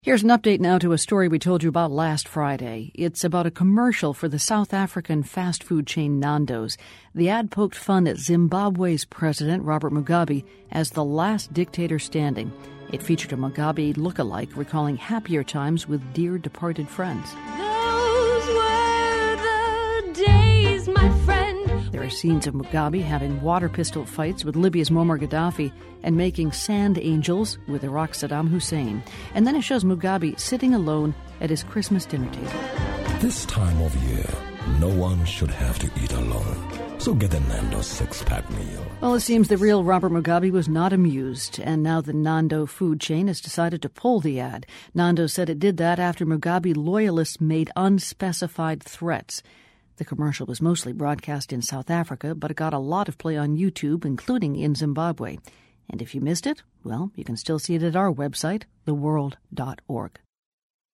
Here's an update now to a story we told you about last Friday. It's about a commercial for the South African fast food chain Nando's. The ad poked fun at Zimbabwe's president, Robert Mugabe, as the last dictator standing. It featured a Mugabe look-alike recalling happier times with dear departed friends. Those were the days, my friend. There are scenes of Mugabe having water pistol fights with Libya's Muammar Gaddafi and making sand angels with Iraq's Saddam Hussein. And then it shows Mugabe sitting alone at his Christmas dinner table. This time of year, no one should have to eat alone. So get a Nando's six-pack meal. Well, it seems the real Robert Mugabe was not amused, and now the Nando food chain has decided to pull the ad. Nando said it did that after Mugabe loyalists made unspecified threats. The commercial was mostly broadcast in South Africa, but it got a lot of play on YouTube, including in Zimbabwe. And if you missed it, well, you can still see it at our website, theworld.org.